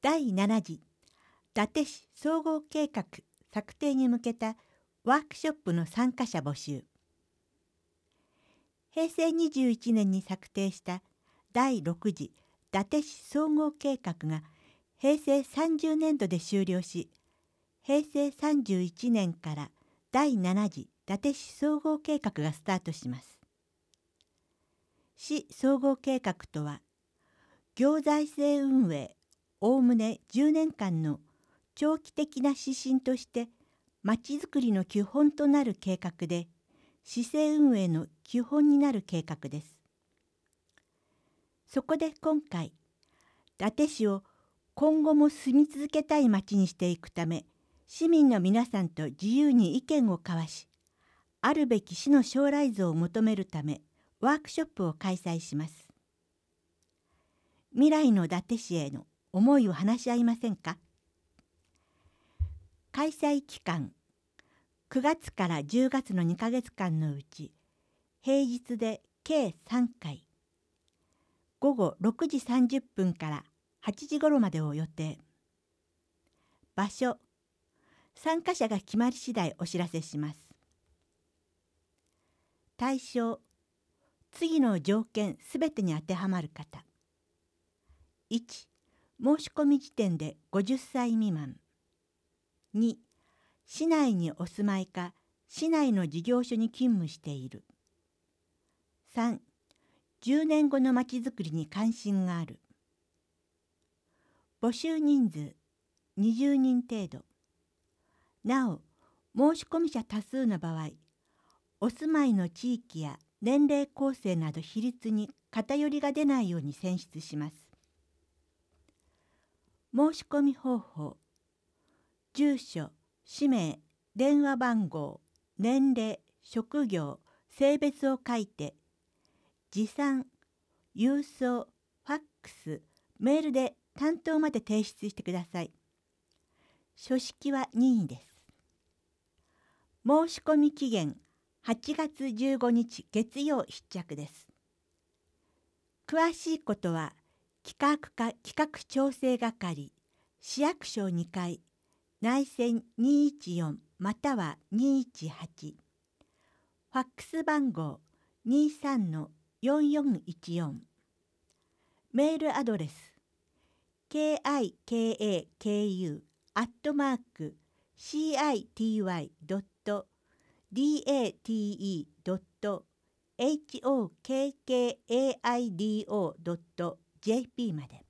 第7次伊達市総合計画策定に向けたワークショップの参加者募集。平成21年に策定した第6次伊達市総合計画が平成30年度で終了し、平成31年から第7次伊達市総合計画がスタートします。市総合計画とは、行財政運営おおむね10年間の長期的な指針としてまちづくりの基本となる計画で、市政運営の基本になる計画です。そこで今回、伊達市を今後も住み続けたい町にしていくため、市民の皆さんと自由に意見を交わし、あるべき市の将来像を求めるため、ワークショップを開催します。未来の伊達市への思いを話し合いませんか？開催期間、9月から10月の2ヶ月間のうち、平日で計3回、午後6時30分から8時頃までを予定。場所、参加者が決まり次第お知らせします。対象、次の条件すべてに当てはまる方。1、申し込み時点で50歳未満。2、市内にお住まいか市内の事業所に勤務している。3、10年後のまちづくりに関心がある。募集人数20人程度。なお、申し込み者多数の場合、お住まいの地域や年齢構成など比率に偏りが出ないように選出します。申し込み方法、住所、氏名、電話番号、年齢、職業、性別を書いて、持参、郵送、ファックス、メールで担当まで提出してください。書式は任意です。申し込み期限8月15日月曜必着です。詳しいことは企画課企画調整係市役所2階内線214または218、ファックス番号 23-4414、メールアドレス kikaku@city.date.hokkaido.jp まで。